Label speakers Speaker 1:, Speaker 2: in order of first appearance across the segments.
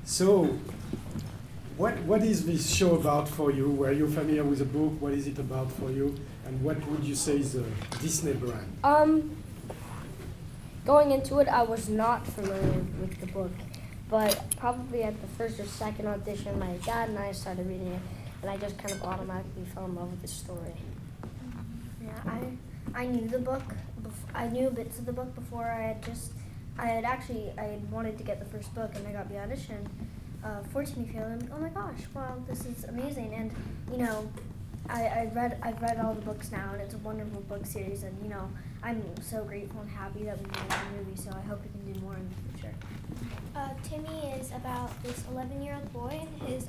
Speaker 1: So, what is this show about for you? Were you familiar with the book? What is it about for you? And what would you say is the Disney brand?
Speaker 2: Going into it, I was not familiar with the book, but probably at the first or second audition, my dad and I started reading it, and I just kind of automatically fell in love with the story.
Speaker 3: Yeah, I knew the book. I knew bits of the book before I had wanted to get the first book, and I got the audition for Timmy Failure. I'm like, oh my gosh, wow, this is amazing. And I've read all the books now, and it's a wonderful book series. And I'm so grateful and happy that we made a movie. So I hope we can do more in the future.
Speaker 4: Timmy is about this 11-year-old boy and his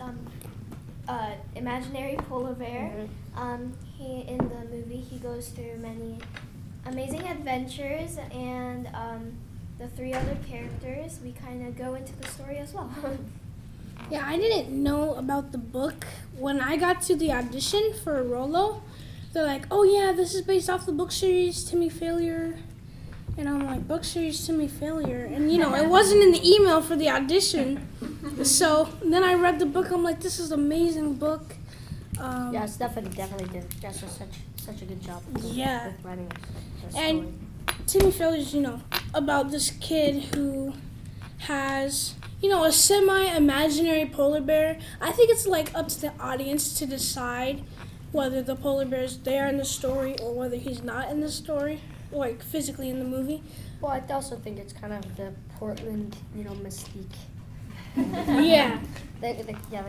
Speaker 4: imaginary polar bear. He in the movie he goes through many amazing adventures, and the three other characters, we kind of go into the story as well.
Speaker 5: Yeah, I didn't know about the book. When I got to the audition for Rolo, they're like, oh yeah, this is based off the book series Timmy Failure. And I'm like, book series Timmy Failure? And it wasn't in the email for the audition. So then I read the book, I'm like, this is an amazing book.
Speaker 2: Yeah, it's definitely did just such a good job with writing the story.
Speaker 5: And Timmy Failure is, about this kid who has, a semi-imaginary polar bear. I think it's up to the audience to decide whether the polar bear is there in the story or whether he's not in the story, physically in the movie.
Speaker 2: Well, I also think it's kind of the Portland, mystique.
Speaker 5: Yeah.
Speaker 2: Yeah.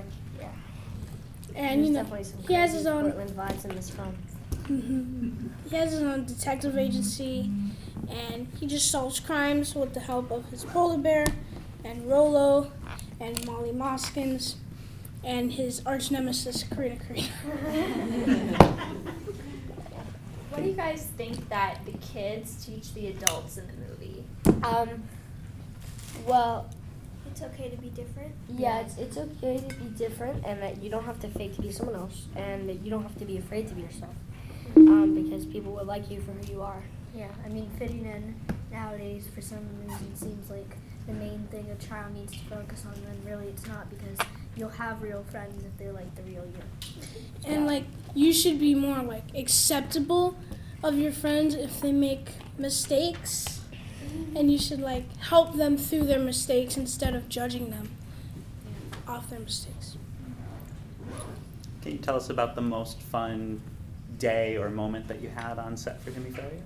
Speaker 5: And
Speaker 2: There's definitely some
Speaker 5: he has his own
Speaker 2: Portland vibes in this film.
Speaker 5: He has his own detective agency, and he just solves crimes with the help of his polar bear, and Rolo, and Molly Moskins, and his arch nemesis, Karina Karina.
Speaker 6: What do you guys think that the kids teach the adults in the movie?
Speaker 2: Well,
Speaker 4: It's okay to be different.
Speaker 2: yeah, it's okay to be different, and that you don't have to fake to be someone else, and that you don't have to be afraid to be yourself, because people will like you for who you are.
Speaker 3: Yeah, I mean, fitting in nowadays for some reason seems like the main thing a child needs to focus on, when really it's not, because you'll have real friends if they're like the real you.
Speaker 5: And you should be more acceptable of your friends if they make mistakes, and you should help them through their mistakes instead of judging them off their mistakes.
Speaker 7: Can you tell us about the most fun day or moment that you had on set for Timmy Failure?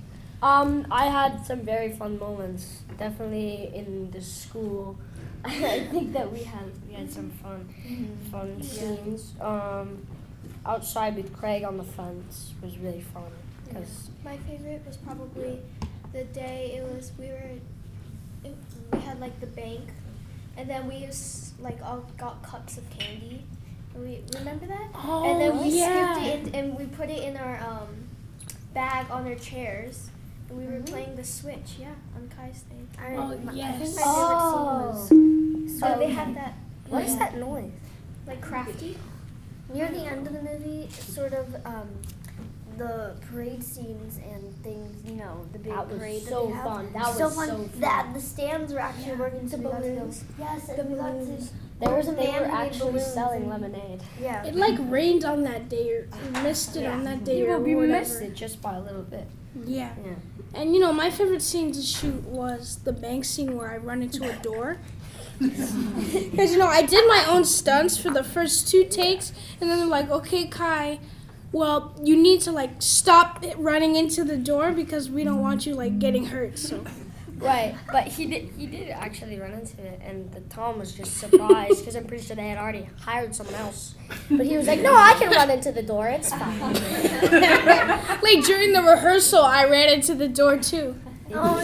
Speaker 2: I had some very fun moments, definitely in the school. I think that we had some fun scenes. Outside with Craig on the fence was really fun.
Speaker 4: My favorite was probably the day we had the bank, and then we all got cups of candy. We remember that?
Speaker 5: Oh,
Speaker 4: and then we
Speaker 5: yeah.
Speaker 4: skipped it and we put it in our bag on their chairs. And we were playing the Switch, on Kai's thing.
Speaker 5: Oh, yes.
Speaker 3: I think my favorite scene was
Speaker 4: So they had that,
Speaker 2: What is that noise?
Speaker 4: crafty.
Speaker 3: near the end of the movie, sort of the parade scenes and things, the big
Speaker 2: That was
Speaker 3: parade
Speaker 2: so
Speaker 3: that they have.
Speaker 2: fun. That
Speaker 3: so
Speaker 2: was
Speaker 3: fun.
Speaker 2: so fun.
Speaker 3: That the stands were actually working.
Speaker 4: The
Speaker 3: so we got to go-
Speaker 4: balloons.
Speaker 3: Yes,
Speaker 4: The
Speaker 3: and we got to.
Speaker 4: balloons.
Speaker 2: They were
Speaker 3: man-made
Speaker 2: actually
Speaker 3: balloons
Speaker 2: selling
Speaker 3: and-
Speaker 2: lemonade.
Speaker 3: Yeah.
Speaker 5: It rained on that day, or missed it on that day, or
Speaker 2: We
Speaker 5: whatever.
Speaker 2: missed it just by a little bit.
Speaker 5: Yeah.
Speaker 2: Yeah.
Speaker 5: And my favorite scene to shoot was the bank scene where I run into a door. Because I did my own stunts for the first 2 takes, and then they're like, okay, Kai, well, you need to stop running into the door because we don't want you getting hurt. So
Speaker 2: Right, but he did actually run into it, and the Tom was just surprised because I'm pretty sure they had already hired someone else. But he was like, "No, I can run into the door. It's fine."
Speaker 5: during the rehearsal, I ran into the door too.
Speaker 3: Oh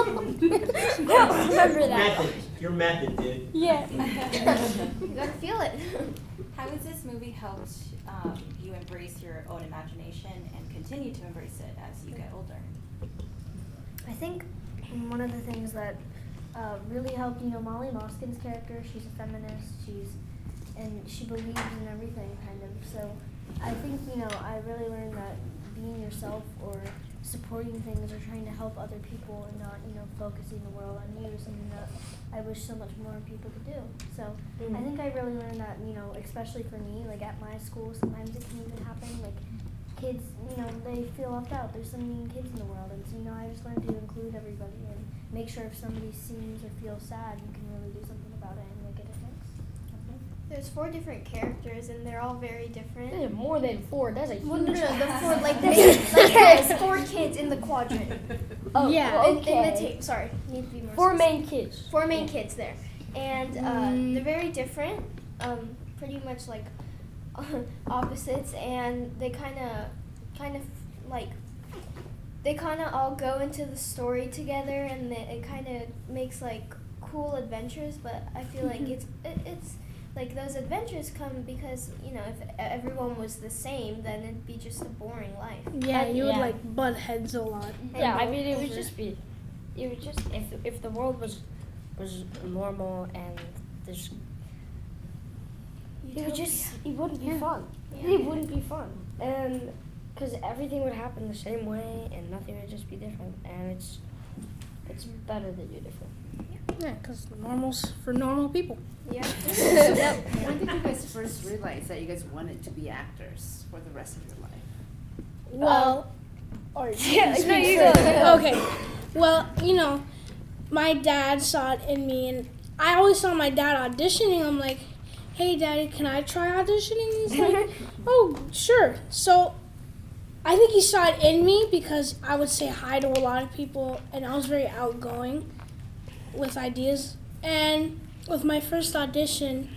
Speaker 2: I remember that.
Speaker 8: Method. Your method, dude.
Speaker 5: Yeah.
Speaker 4: You gotta feel it.
Speaker 6: How has this movie helped you embrace your own imagination and continue to embrace it as you get older?
Speaker 3: I think one of the things that really helped, Molly Moskin's character, she's a feminist, and she believes in everything, kind of. So I think, I really learned that being yourself or supporting things or trying to help other people and not, focusing the world on you is something that I wish so much more people could do. So I think I really learned that, especially for me, like at my school, sometimes it can even happen, like kids, they feel left out. There's so many kids in the world, and so, I just learned to include everybody and make sure if somebody seems or feels sad, you can really do something about it and make a difference.
Speaker 4: There's 4 different characters, and they're all very different.
Speaker 2: There's more than 4. That's a huge.
Speaker 3: Well, no, the 4 there's 4 kids in the quadrant.
Speaker 2: Oh,
Speaker 5: Yeah.
Speaker 2: okay.
Speaker 4: In the tape. Sorry, need to be more.
Speaker 2: 4
Speaker 4: specific.
Speaker 2: main kids.
Speaker 4: 4 main kids there, and they're very different. Pretty much like opposites, and they kind of like they kind of all go into the story together, and it kind of makes like cool adventures. But I feel like it's like those adventures come because if everyone was the same, then it'd be just a boring life.
Speaker 5: Yeah, you would
Speaker 2: Yeah.
Speaker 5: like butt heads a lot.
Speaker 2: Yeah, I mean, it would just if the world was normal and there's it wouldn't be fun.
Speaker 4: Yeah.
Speaker 2: It wouldn't be fun, and because everything would happen the same way and nothing would just be different, and it's better that you're different.
Speaker 5: Yeah, because normal's for normal people.
Speaker 4: Yeah.
Speaker 8: When did you guys first realize that you guys wanted to be actors for the rest of your life?
Speaker 5: Well, or
Speaker 2: Yeah, no, you go.
Speaker 5: Okay. Well, my dad saw it in me, and I always saw my dad auditioning. I'm like, hey, Daddy, can I try auditioning? He's like, oh, sure. So I think he saw it in me because I would say hi to a lot of people, and I was very outgoing with ideas. And with my first audition,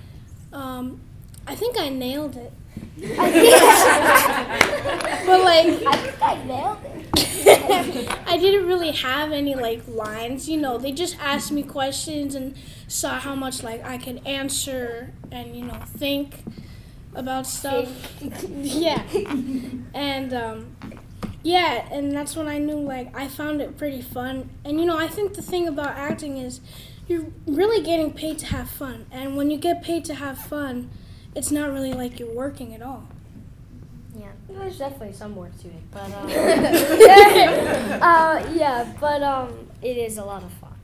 Speaker 5: I think I nailed it. But like,
Speaker 2: I think I nailed it.
Speaker 5: I didn't really have any like lines, they just asked me questions and saw how much like I could answer and think about stuff. Yeah. And and that's when I knew like I found it pretty fun. And I think the thing about acting is you're really getting paid to have fun. And when you get paid to have fun, it's not really like you're working at all.
Speaker 2: Yeah, there's definitely some work to it, but it is a lot of fun.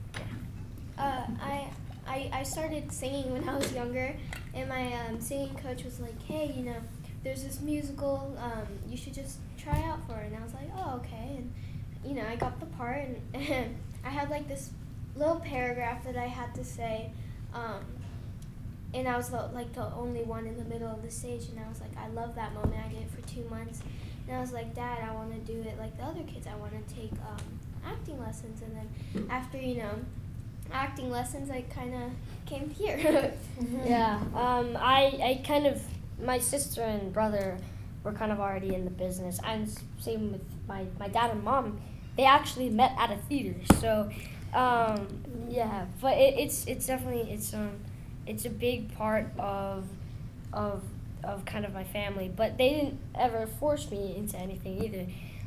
Speaker 4: I started singing when I was younger, and my singing coach was like, hey, there's this musical, you should just try out for it. And I was like, oh, okay. And, I got the part, and I had like this little paragraph that I had to say, and I was the only one in the middle of the stage, and I was like, I love that moment. I did it for 2 months, and I was like, Dad, I want to do it like the other kids. I want to take acting lessons, and then after acting lessons, I kind of came here.
Speaker 2: Yeah, I kind of, my sister and brother were kind of already in the business, and same with my dad and mom. They actually met at a theater, so yeah. But it's definitely it's a big part of kind of my family. But they didn't ever force me into anything either.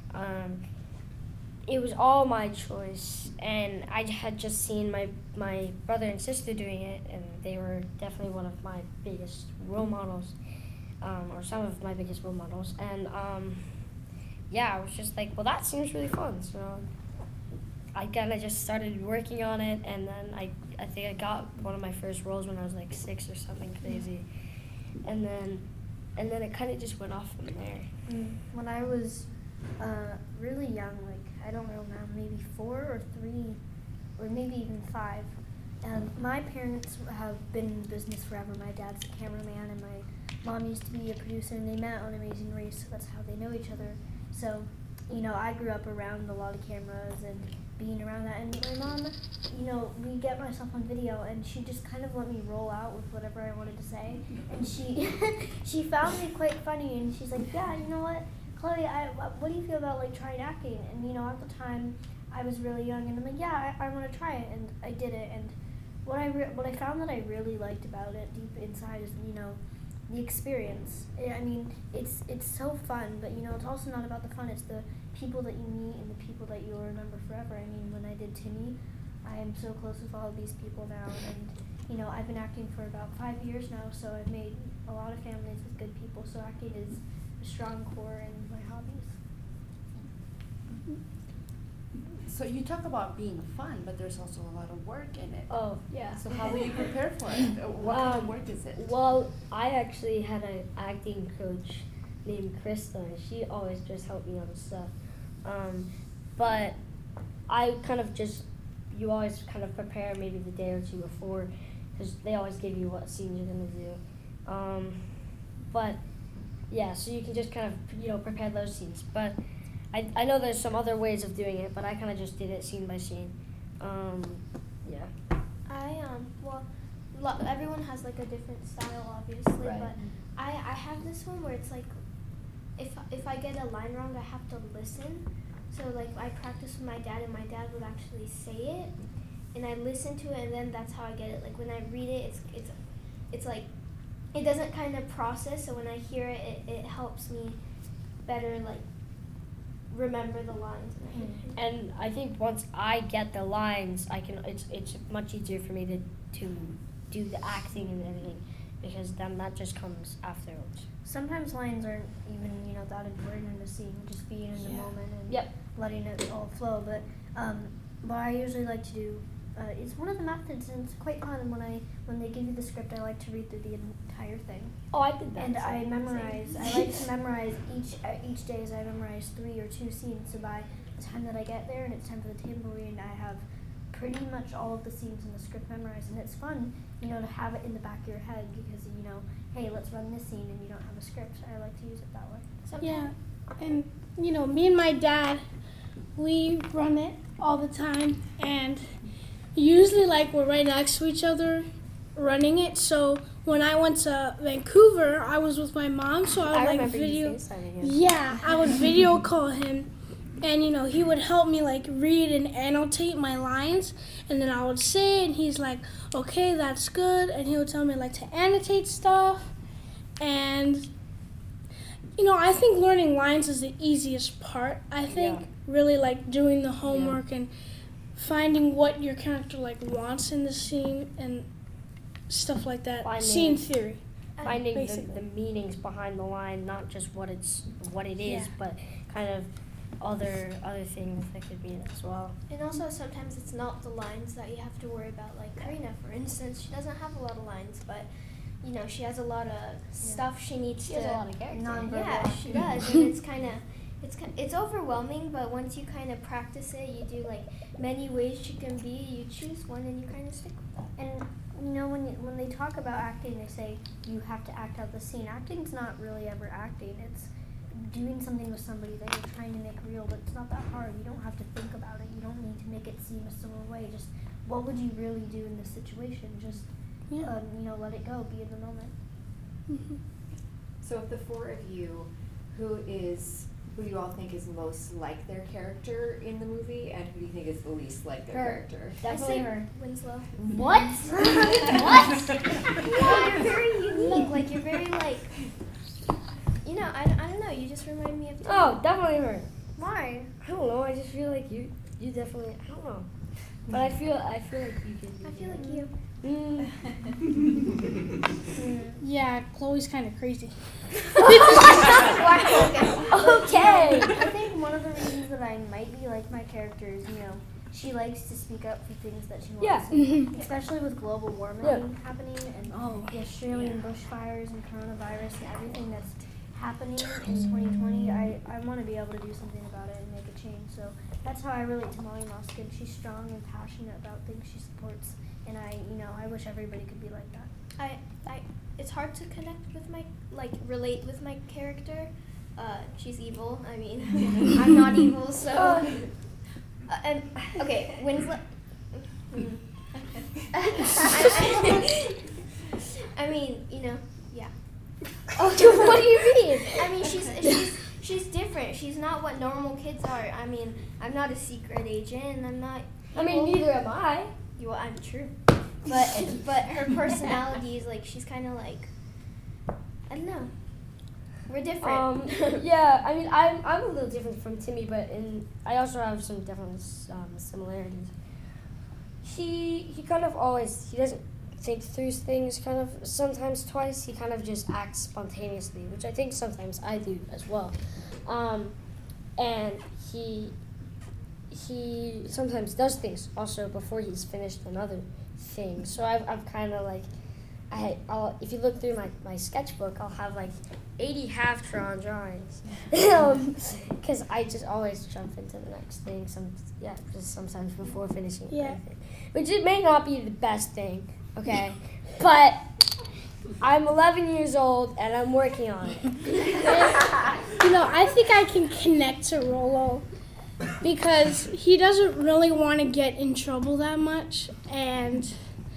Speaker 2: It was all my choice, and I had just seen my brother and sister doing it, and they were definitely one of my biggest role models, or some of my biggest role models. And I was just like, well, that seems really fun. So I kind of just started working on it, and then I think I got one of my first roles when I was like 6 or something crazy, and then it kind of just went off from there.
Speaker 3: When I was really young, like I don't know now, maybe 4 or 3, or maybe even 5. My parents have been in business forever. My dad's a cameraman, and my mom used to be a producer, and they met on Amazing Race, so that's how they know each other. So, I grew up around a lot of cameras and being around that. And my mom, we get myself on video, and she just kind of let me roll out with whatever I wanted to say. And she found me quite funny, and she's like, yeah, you know what, Chloe, what do you feel about like trying acting? And at the time I was really young, and I'm like, yeah, I want to try it, and I did it. And what I found that I really liked about it deep inside is the experience. I mean, it's so fun, but it's also not about the fun. It's the people that you meet and the people that you'll remember forever. I mean, when I did Timmy, I am so close with all of these people now, and I've been acting for about 5 years now, so I've made a lot of families with good people. So acting is a strong core in my hobbies.
Speaker 8: So you talk about being fun, but there's also a lot of work in it.
Speaker 2: Oh, yeah.
Speaker 8: So how do you prepare for it? What kind of work is it?
Speaker 2: Well, I actually had an acting coach named Krista, and she always just helped me on stuff. But I kind of you always kind of prepare maybe the day or two before, because they always give you what scenes you're going to do. But yeah, so you can just kind of, prepare those scenes. But I know there's some other ways of doing it, but I kind of just did it scene by scene. Yeah.
Speaker 4: Everyone has like a different style, obviously,
Speaker 2: Right.
Speaker 4: but I have this one where it's like, if I get a line wrong, I have to listen. So like I practice with my dad, and my dad would actually say it, and I listen to it, and then that's how I get it. Like when I read it, it's like it doesn't kind of process. So when I hear it, it helps me better like remember the lines.
Speaker 2: And I think once I get the lines, it's much easier for me to do the acting and everything, because then that just comes afterwards.
Speaker 3: Sometimes lines aren't even, that important in the scene, just being in the moment and letting it all flow. But what I usually like to do is one of the methods, and it's quite fun when they give you the script, I like to read through the entire thing.
Speaker 2: Oh, I did that.
Speaker 3: And I memorize. I like to memorize each day. As I memorize 3 or 2 scenes. So by the time that I get there and it's time for the table reading, I have pretty much all of the scenes in the script memorized, and it's fun, to have it in the back of your head, because hey, let's run this scene, and you don't have a script. I like to use it that way.
Speaker 5: Yeah, and me and my dad, we run it all the time, and usually we're right next to each other running it. So when I went to Vancouver, I was with my mom, so I would video. Yeah, I would video call him, and he would help me read and annotate my lines, and then I would say it, and he's like, okay, that's good, and he would tell me to annotate stuff. And I think learning lines is the easiest part. I think really doing the homework and finding what your character wants in the scene and stuff like that. Scene theory.
Speaker 2: Finding the meanings behind the line, not just what it is, but kind of other things that could be in it as well.
Speaker 4: And also sometimes it's not the lines that you have to worry about. Like Karina, for instance, she doesn't have a lot of lines, but she has a lot of stuff she needs to.
Speaker 2: She has a lot of character.
Speaker 4: Yeah, she does, and it's overwhelming. But once you kind of practice it, you do many ways she can be. You choose one, and you kind of stick with that.
Speaker 3: And when they talk about acting, they say you have to act out the scene. Acting's not really ever acting. It's doing something with somebody that you're trying to make real, but it's not that hard. You don't have to think about it. You don't need to make it seem a similar way. Just what would you really do in this situation? Just let it go. Be in the moment.
Speaker 5: Mm-hmm.
Speaker 9: So of the 4 of you, who you all think is most like their character in the movie, and who do you think is the least like their character?
Speaker 2: Definitely her.
Speaker 4: Winslow.
Speaker 2: What? What?
Speaker 4: Yeah, you're very unique. You're very I don't know. You just remind me of.
Speaker 2: Oh, definitely her.
Speaker 4: Why?
Speaker 2: I don't know. I just feel like you definitely. I don't know. But I feel like you could.
Speaker 4: I feel like you.
Speaker 5: Yeah, Chloe's kind of crazy.
Speaker 2: Okay.
Speaker 3: I think one of the reasons that I might be like my character is, she likes to speak up for things that she wants.
Speaker 2: Yeah.
Speaker 3: Especially with global warming happening and the Australian bushfires and coronavirus and everything that's happening in 2020. I want to be able to do something about it and make a change. So that's how I relate to Molly Moskin. She's strong and passionate about things she supports, and I wish everybody could be like that.
Speaker 4: It's hard to connect with relate with my character. She's evil. I mean, I'm not evil, so. Okay, Winslow. I mean, yeah.
Speaker 2: Oh, what do you mean?
Speaker 4: I mean, she's different. She's not what normal kids are. I mean, I'm not a secret agent, and I'm not.
Speaker 2: I mean, neither am I.
Speaker 4: Well, I'm true. But her personality is she's kind of I don't know. We're different.
Speaker 2: Yeah, I mean, I'm a little different from Timmy, but I also have some different similarities. He kind of always, he doesn't think through things kind of sometimes twice. He kind of just acts spontaneously, which I think sometimes I do as well. And he he sometimes does things also before he's finished another thing. So I've kind of like, if you look through my sketchbook, I'll have like 80 half-drawn drawings. Because I just always jump into the next thing, just sometimes before finishing everything. Which it may not be the best thing, okay? But I'm 11 years old and I'm working on it.
Speaker 5: I think I can connect to Rollo because he doesn't really want to get in trouble that much, and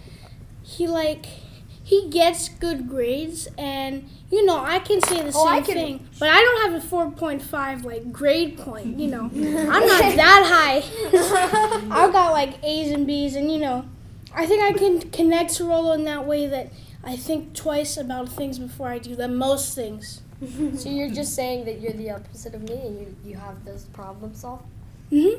Speaker 5: he gets good grades, and I can say the same thing, but I don't have a 4.5 grade point. I'm not that high. I've got A's and B's, and I think I can connect to Rollo in that way that I think twice about things before I do them, most things.
Speaker 2: So you're just saying that you're the opposite of me and you have this problem solved?
Speaker 5: Mm-hmm.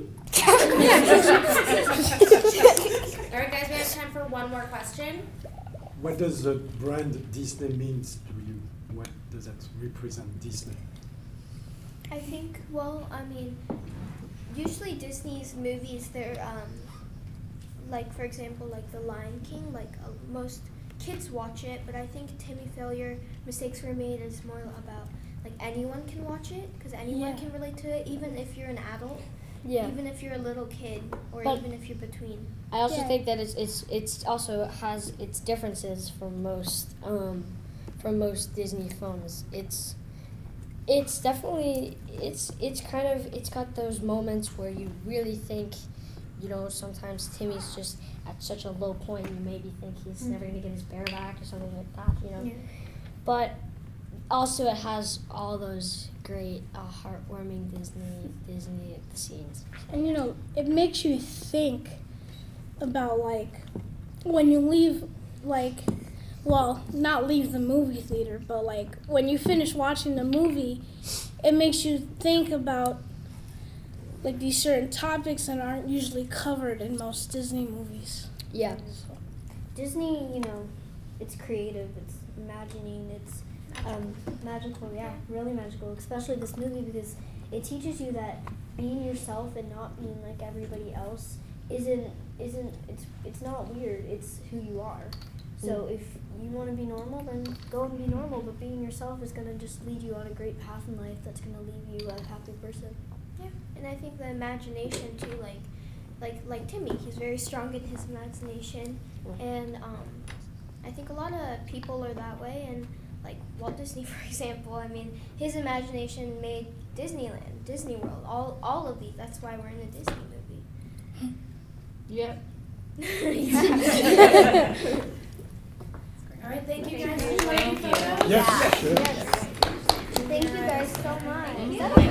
Speaker 10: All right, guys, we have time for one more question.
Speaker 1: What does the brand Disney means to you? What does that represent, Disney?
Speaker 4: I think, usually Disney's movies, they're, for example, The Lion King, most kids watch it, but I think Timmy Failure, Mistakes Were Made is more about, anyone can watch it, because anyone can relate to it, even if you're an adult, even if you're a little kid, or even if you're between.
Speaker 2: I also think that it's also has its differences from most Disney films. It's definitely it's got those moments where you really think, sometimes Timmy's just at such a low point, you maybe think he's never gonna get his bear back or something like that, Yeah. But also it has all those great heartwarming Disney scenes.
Speaker 5: And it makes you think about when you leave not leave the movie theater, but when you finish watching the movie, it makes you think about these certain topics that aren't usually covered in most Disney movies.
Speaker 2: Yeah.
Speaker 3: So, Disney, it's creative, it's imagining, it's magical, really magical, especially this movie, because it teaches you that being yourself and not being like everybody else it's not weird, it's who you are. So if you want to be normal, then go and be normal, but being yourself is going to just lead you on a great path in life that's going to leave you a happy person.
Speaker 4: Yeah, and I think the imagination too, like Timmy, he's very strong in his imagination, and I think a lot of people are that way, and Walt Disney, for example, his imagination made Disneyland, Disney World, all of these. That's why we're in a Disney movie.
Speaker 2: Yeah.
Speaker 10: All right, thank you guys for playing photos.
Speaker 1: Yes, sure.